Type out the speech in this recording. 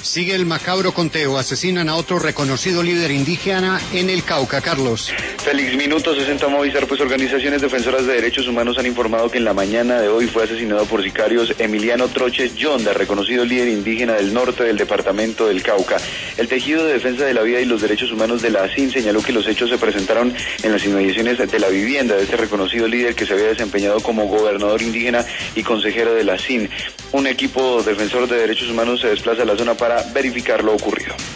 Sigue el macabro conteo. Asesinan a otro reconocido líder indígena en el Cauca. Carlos. Félix, minuto 60 Movistar. Pues organizaciones defensoras de derechos humanos han informado que en la mañana de hoy fue asesinado por sicarios Emiliano Troches Yonda, reconocido líder indígena del norte del departamento del Cauca. El tejido de defensa de la vida y los derechos humanos de la ASIN señaló que los hechos se presentaron en las inmediaciones de la vivienda de este reconocido líder que se había desempeñado como gobernador indígena y consejero de la ASIN. Un equipo defensor de derechos humanos se desplaza a la zona para verificar lo ocurrido.